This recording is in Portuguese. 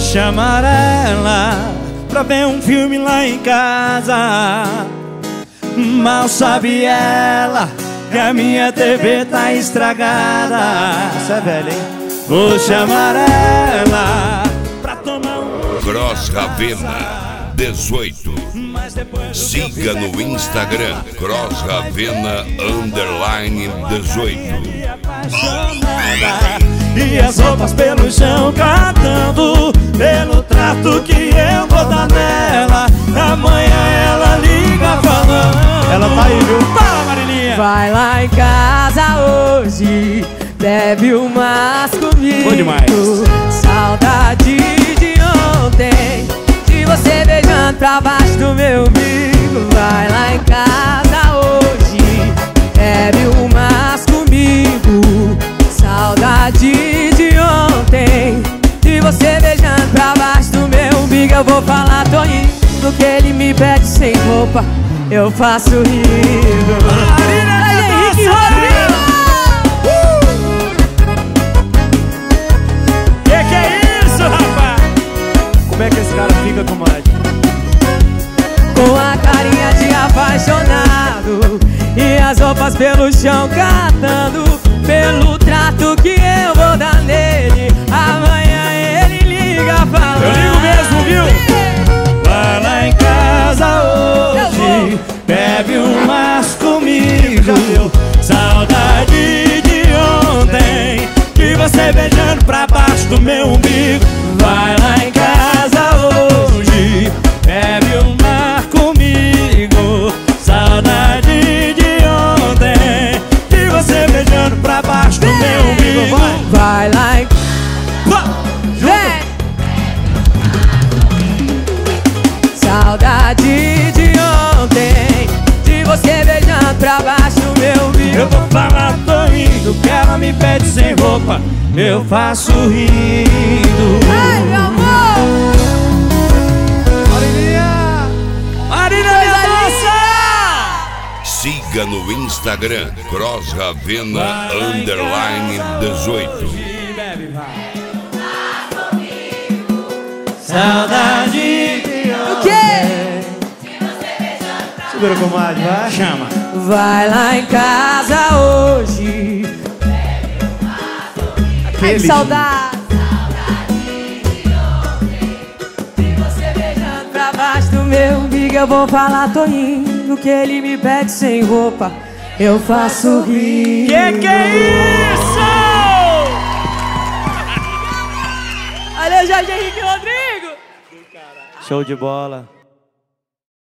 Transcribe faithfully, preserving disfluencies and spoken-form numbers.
chamar ela pra ver um filme lá em casa. Mal sabe ela que a minha T V tá estragada. Você é velho, hein? Vou chamar ela pra tomar um Cross Ravena dezoito. Siga no Instagram Cross Ravena underline dezoito. E as roupas pelo chão catando pelo trato que eu vou dar nela. Amanhã ela liga falando. Ela tá aí, viu? Fala, Marilinha. Vai lá em casa hoje, bebe umas comigo. Bom demais. Saudade de ontem, de você beijando pra baixo do meu umbigo. Vai lá em casa hoje, bebe umas comigo. Saudade de ontem, de você beijando pra baixo do meu umbigo. Eu vou falar, tô indo, que ele me pede sem roupa, eu faço rindo. Aí, Henrique Rodrigo! Que que é isso, rapaz? Como é que esse cara fica, comadre? Com a carinha de apaixonado e as roupas pelo chão catando pelo trato que eu vou dar nele. Amanhã ele liga falando. Eu ligo mesmo, viu? Vai lá em casa hoje, bebe umas comigo. Saudade de ontem, de você beijando pra baixo do meu umbigo. Vai lá em casa hoje, bebe uma comigo. Saudade de ontem, de você beijando pra baixo do meu umbigo. Vai, Vai lá em Vem! Saudade de ontem, de você beijando pra baixo do meu umbigo. eu vou falar, tô indo, que ela me pede sem roupa, eu faço rindo. Ai, meu amor! Marilinha! Marina Mendonça! Siga no Instagram Cross Ravena underline dezoito. Bebe, vai. Saudade de O quê? Segura, comadre, vai. Chama. Vai lá em casa hoje. Ai, que Aquele. saudade. De você beijando pra baixo do meu umbigo. Eu vou falar, tô indo, que ele me pede sem roupa, eu faço rir. Que que é isso? Valeu, Jorge Henrique Rodrigo! Show de bola.